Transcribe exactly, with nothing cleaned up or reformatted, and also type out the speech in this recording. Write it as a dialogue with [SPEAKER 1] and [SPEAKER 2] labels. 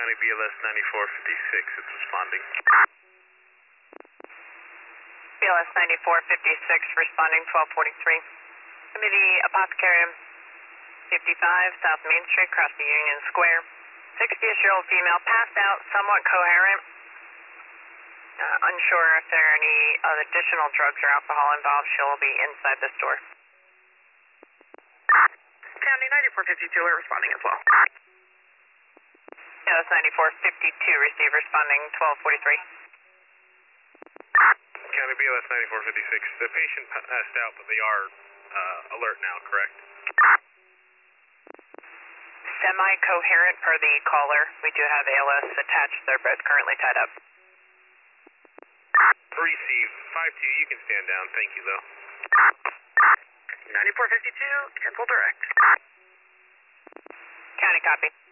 [SPEAKER 1] County B L S ninety-four fifty-six, it's responding.
[SPEAKER 2] B L S ninety-four fifty-six responding twelve forty-three. Committee Apothecary fifty-five South Main Street, across the Union Square. sixty-ish-year-old female passed out, somewhat coherent. Uh, unsure if there are any other additional drugs or alcohol involved. She'll be inside the store.
[SPEAKER 3] County ninety-four fifty-two are responding as well.
[SPEAKER 2] B L S ninety-four fifty-two receive responding twelve forty-three.
[SPEAKER 1] County B L S ninety-four fifty-six, the patient passed out, but they are uh, alert now, correct?
[SPEAKER 2] Semi-coherent per the caller. We do have A L S attached. They're both currently tied up.
[SPEAKER 1] Receive. five two, you can stand down. Thank you, though.
[SPEAKER 3] ninety-four fifty-two, cancel direct.
[SPEAKER 2] County copy.